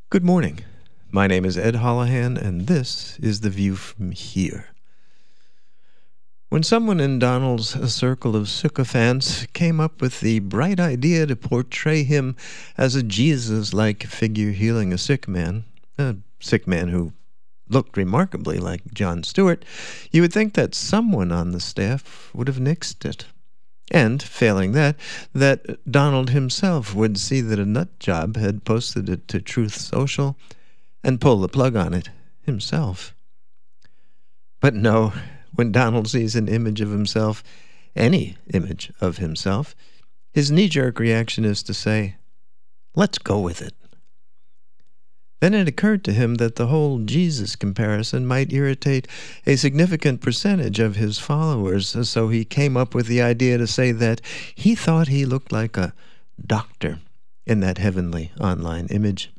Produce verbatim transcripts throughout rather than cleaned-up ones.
Good morning. My name is Ed Holohan, and this is The View from Here. When someone in Donald's circle of sycophants came up with the bright idea to portray him as a Jesus-like figure healing a sick man, a sick man who looked remarkably like Jon Stewart, you would think that someone on the staff would have nixed it. And, failing that, that Donald himself would see that a nut job had posted it to Truth Social and pull the plug on it himself. But no, when Donald sees an image of himself, any image of himself, his knee-jerk reaction is to say, "Let's go with it." Then it occurred to him that the whole Jesus comparison might irritate a significant percentage of his followers, so he came up with the idea to say that he thought he looked like a doctor in that heavenly online image.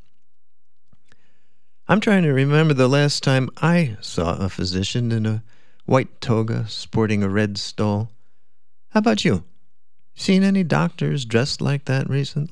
I'm trying to remember the last time I saw a physician in a white toga sporting a red stole. How about you? Seen any doctors dressed like that recently?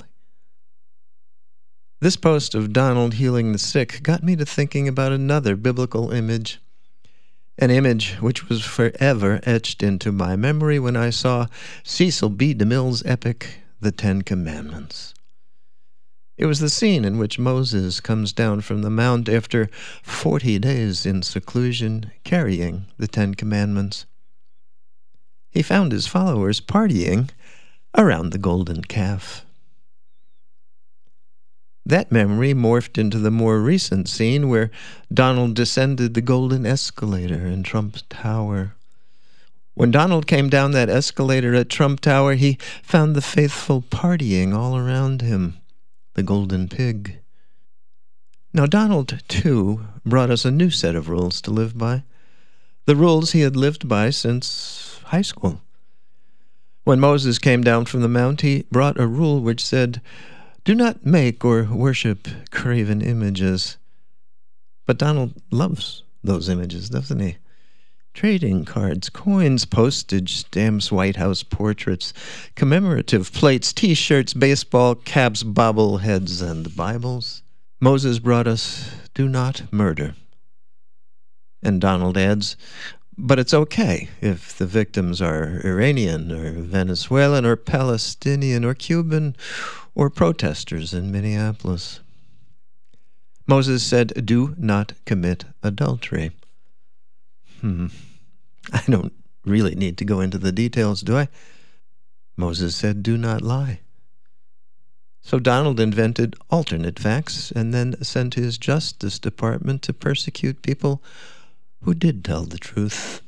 This post of Donald healing the sick got me to thinking about another biblical image, an image which was forever etched into my memory when I saw Cecil B. DeMille's epic, The Ten Commandments. It was the scene in which Moses comes down from the mount after forty days in seclusion, carrying the Ten Commandments. He found his followers partying around the golden calf. That memory morphed into the more recent scene where Donald descended the golden escalator in Trump Tower. When Donald came down that escalator at Trump Tower, he found the faithful partying all around him, the golden pig. Now Donald, too, brought us a new set of rules to live by, the rules he had lived by since high school. When Moses came down from the mount, he brought a rule which said, "Do not make or worship graven images." But Donald loves those images, doesn't he? Trading cards, coins, postage stamps, White House portraits, commemorative plates, T-shirts, baseball caps, bobbleheads, and Bibles. Moses brought us, "Do not murder." And Donald adds, "But it's okay if the victims are Iranian or Venezuelan or Palestinian or Cuban or protesters in Minneapolis." Moses said, "Do not commit adultery." Hmm. I don't really need to go into the details, do I? Moses said, "Do not lie." So Donald invented alternate facts and then sent his Justice Department to persecute people who did tell the truth.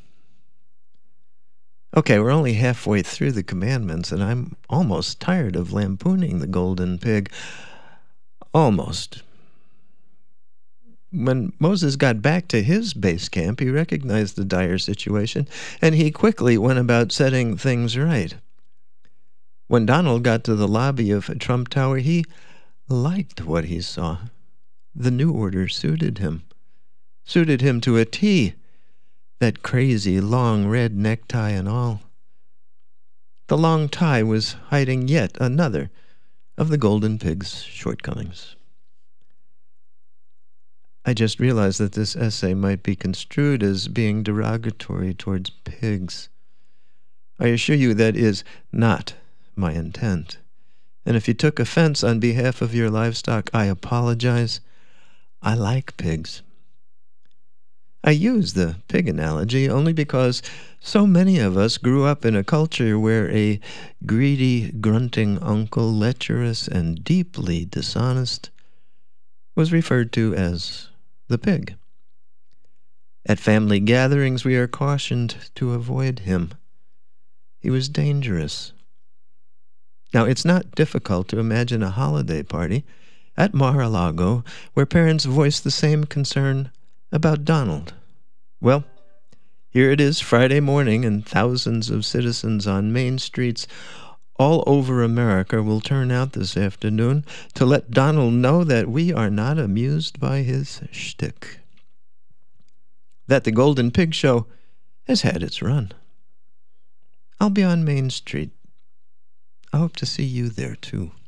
Okay, we're only halfway through the commandments, and I'm almost tired of lampooning the golden pig. Almost. When Moses got back to his base camp, he recognized the dire situation, and he quickly went about setting things right. When Donald got to the lobby of Trump Tower, he liked what he saw. The new order suited him. Suited him to a T. That crazy long red necktie and all. The long tie was hiding yet another of the golden pig's shortcomings. I just realized that this essay might be construed as being derogatory towards pigs. I assure you that is not my intent. And if you took offense on behalf of your livestock, I apologize. I like pigs. I use the pig analogy only because so many of us grew up in a culture where a greedy, grunting uncle, lecherous and deeply dishonest, was referred to as the pig. At family gatherings, we are cautioned to avoid him. He was dangerous. Now, it's not difficult to imagine a holiday party at Mar-a-Lago where parents voice the same concern about Donald. Well, here it is Friday morning, and thousands of citizens on main streets all over America will turn out this afternoon to let Donald know that we are not amused by his shtick. That the Golden Pig Show has had its run. I'll be on Main Street. I hope to see you there, too.